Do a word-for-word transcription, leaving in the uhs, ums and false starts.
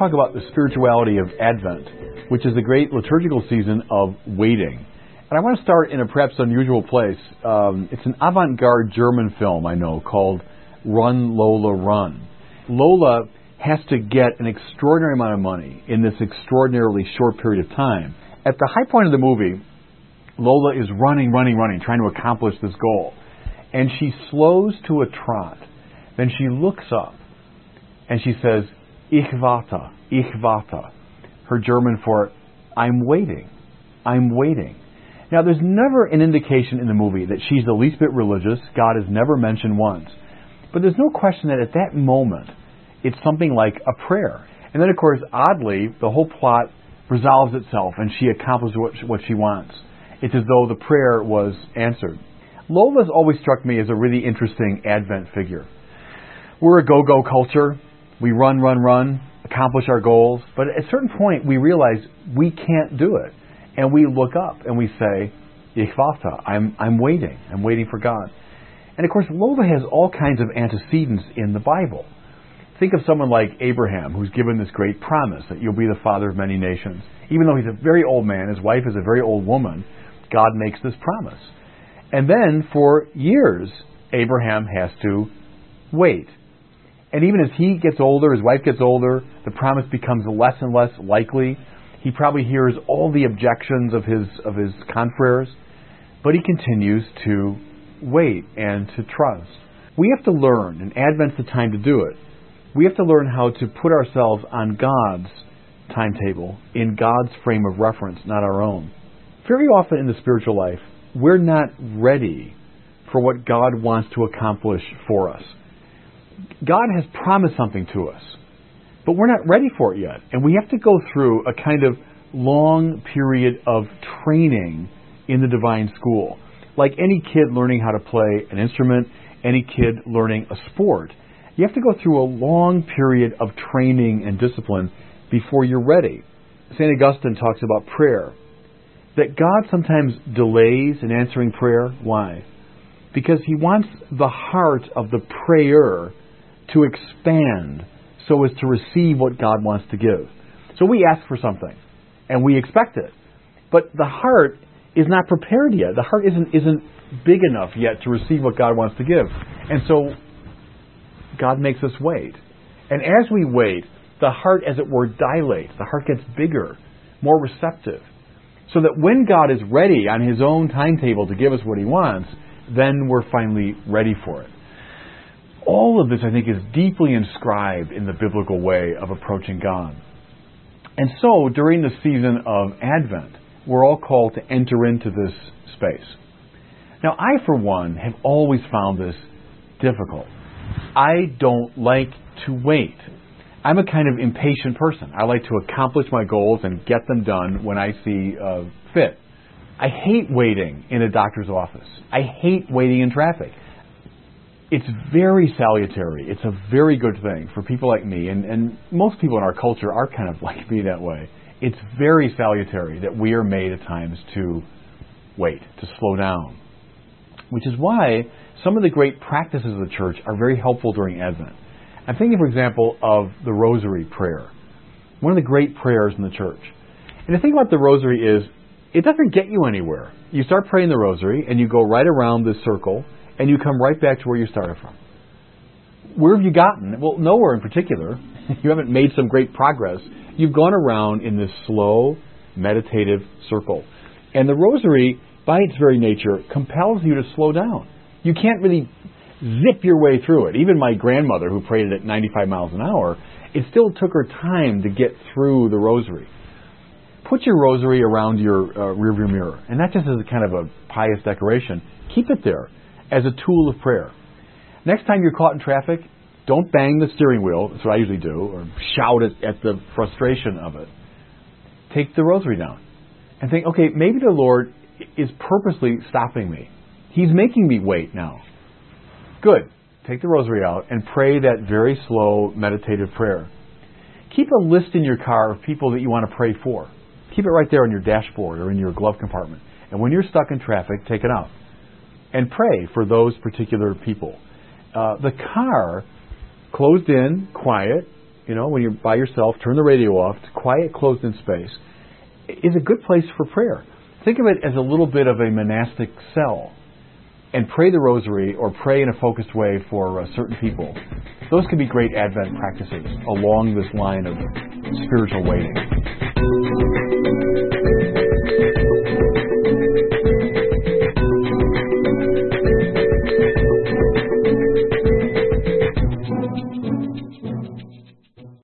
talk about the spirituality of Advent, which is a great liturgical season of waiting. And I want to start in a perhaps unusual place. Um, it's an avant-garde German film, I know, called Run, Lola, Run. Lola has to get an extraordinary amount of money in this extraordinarily short period of time. At the high point of the movie, Lola is running, running, running, trying to accomplish this goal. And she slows to a trot. Then she looks up and she says, Ich warte, ich warte. Her German for, I'm waiting, I'm waiting. Now, there's never an indication in the movie that she's the least bit religious. God is never mentioned once. But there's no question that at that moment, it's something like a prayer. And then, of course, oddly, the whole plot resolves itself and she accomplishes what, what she wants. It's as though the prayer was answered. Lola's always struck me as a really interesting Advent figure. We're a go-go culture. We run, run, run, accomplish our goals. But at a certain point, we realize we can't do it. And we look up and we say, Ich warte, I'm, I'm waiting. I'm waiting for God. And of course, Lola has all kinds of antecedents in the Bible. Think of someone like Abraham, who's given this great promise that you'll be the father of many nations. Even though he's a very old man, his wife is a very old woman, God makes this promise. And then for years, Abraham has to wait. And even as he gets older, his wife gets older, the promise becomes less and less likely. He probably hears all the objections of his of his confreres, but he continues to wait and to trust. We have to learn, and Advent's the time to do it. We have to learn how to put ourselves on God's timetable, in God's frame of reference, not our own. Very often in the spiritual life, we're not ready for what God wants to accomplish for us. God has promised something to us, but we're not ready for it yet. And we have to go through a kind of long period of training in the divine school. Like any kid learning how to play an instrument, any kid learning a sport, you have to go through a long period of training and discipline before you're ready. Saint Augustine talks about prayer, that God sometimes delays in answering prayer. Why? Because He wants the heart of the prayer to expand so as to receive what God wants to give. So we ask for something, and we expect it. But the heart is not prepared yet. The heart isn't isn't big enough yet to receive what God wants to give. And so God makes us wait. And as we wait, the heart, as it were, dilates. The heart gets bigger, more receptive. So that when God is ready on His own timetable to give us what He wants, then we're finally ready for it. All of this, I think, is deeply inscribed in the biblical way of approaching God. And so, during the season of Advent, we're all called to enter into this space. Now, I, for one, have always found this difficult. I don't like to wait. I'm a kind of impatient person. I like to accomplish my goals and get them done when I see uh, fit. I hate waiting in a doctor's office. I hate waiting in traffic. It's very salutary. It's a very good thing for people like me, and, and most people in our culture are kind of like me that way. It's very salutary that we are made at times to wait, to slow down, which is why some of the great practices of the church are very helpful during Advent. I'm thinking, for example, of the Rosary prayer, one of the great prayers in the church. And the thing about the Rosary is, it doesn't get you anywhere. You start praying the Rosary, and you go right around this circle, and you come right back to where you started from. Where have you gotten? Well, nowhere in particular. You haven't made some great progress. You've gone around in this slow, meditative circle. And the Rosary, by its very nature, compels you to slow down. You can't really zip your way through it. Even my grandmother, who prayed it at ninety-five miles an hour, it still took her time to get through the Rosary. Put your Rosary around your uh, rearview mirror, and not just as a kind of a pious decoration. Keep it there as a tool of prayer. Next time you're caught in traffic, don't bang the steering wheel, that's what I usually do, or shout at, at the frustration of it. Take the Rosary down and think, okay, maybe the Lord is purposely stopping me. He's making me wait now. Good. Take the Rosary out and pray that very slow, meditative prayer. Keep a list in your car of people that you want to pray for. Keep it right there on your dashboard or in your glove compartment. And when you're stuck in traffic, take it out. And pray for those particular people. Uh, the car, closed in, quiet, you know, when you're by yourself, turn the radio off, it's quiet, closed-in space, is a good place for prayer. Think of it as a little bit of a monastic cell, and pray the rosary or pray in a focused way for uh, certain people. Those can be great Advent practices along this line of spiritual waiting.